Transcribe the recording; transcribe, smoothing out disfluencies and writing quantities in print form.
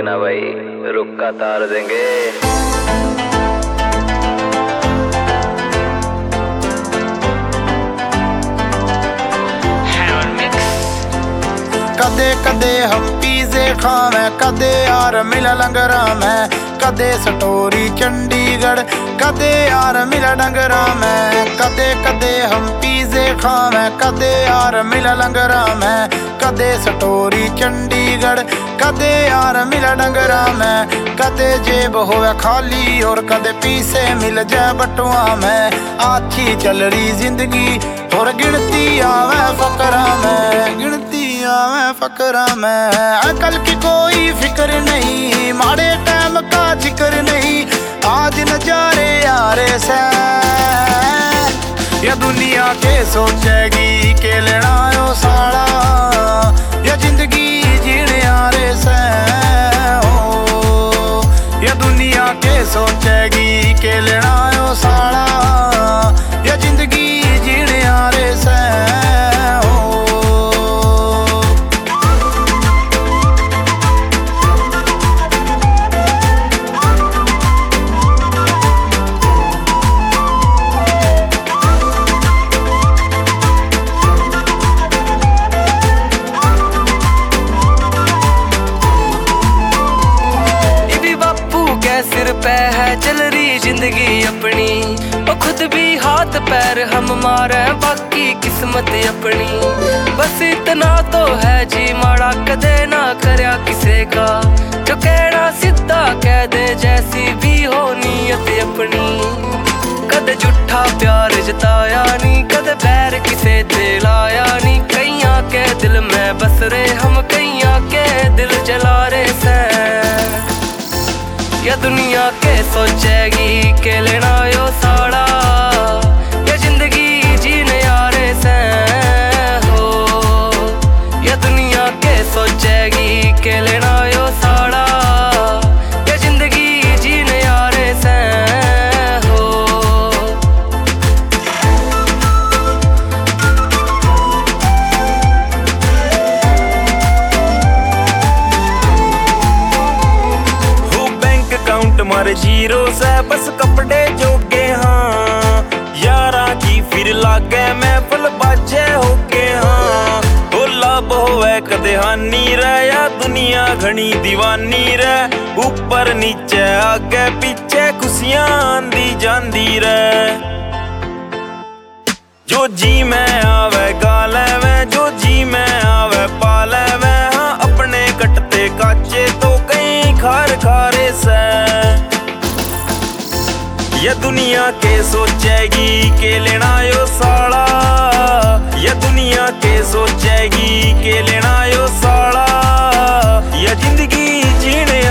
रुकना भाई, रुक का तार देंगे। कदे कदे हम पिज़्ज़े खावे, कदे यार मिला लंगरा में, कदे सटोरी चंडीगढ़, कदे यार मिला डंगरा में। कदे कदे हम पिज़्ज़े खावे, कदे यार मिला लंगरा में, कदे सटोरी चंडीगढ़, कदे यार मिला डंगरा में। कदे जेब होवे खाली और कदे पीसे मिल जाए बटुआ में। आछी चल रही जिंदगी और गिनती आवे फकरा में, गिनती आवे फकरा में। अकल की कोई फिक्र नहीं, माड़े टाइम का जिक्र नहीं, आज नजारे यारे से। या दुनिया के सोचेगी के लेना यो साड़ा, या जिंदगी जीने यारे से हो। या दुनिया के सोचेगी के लेना यो साड़ा, या जिंदगी जीने यारे से हो। सिर पे है चल रही जिंदगी अपनी, और खुद भी हाथ पैर हम मारे, बाकी किस्मत अपनी। बस इतना तो है जी माड़ा कदे ना करया किसे का, जो कहना सीधा कह दे जैसी भी हो नीयत अपनी। कदे झूठा प्यार जताया नी, कदे बैर किसे ते लाया नी। कईया के दिल में बस रहे हम, कईया के दिल जला रहे से। या दुनिया के सोचेगी के लेना यो साड़ा, या जिंदगी जीने यारे से हो। या दुनिया के सोचेगी के लेना यो साड़ा, या जिंदगी जीने यारे से हो। मारे जीरो से बस कपड़े जोगे हाँ, यारा की फिर लागे महफल बाजे होके हाँ। ओ लाभ होवे कदे हानी रे, या दुनिया घनी दीवानी रे। ऊपर नीचे आगे पीछे खुशियां आंदी जांदी रे। जो जी में आवे गाले में, जो जी में आवे पाले में। हाँ अपने कटते काचे तो कहीं खार खारे से। ये दुनिया के सोचेगी के लेना यो साड़ा, ये दुनिया के सोचेगी के लेना यो साड़ा, ये जिंदगी जीने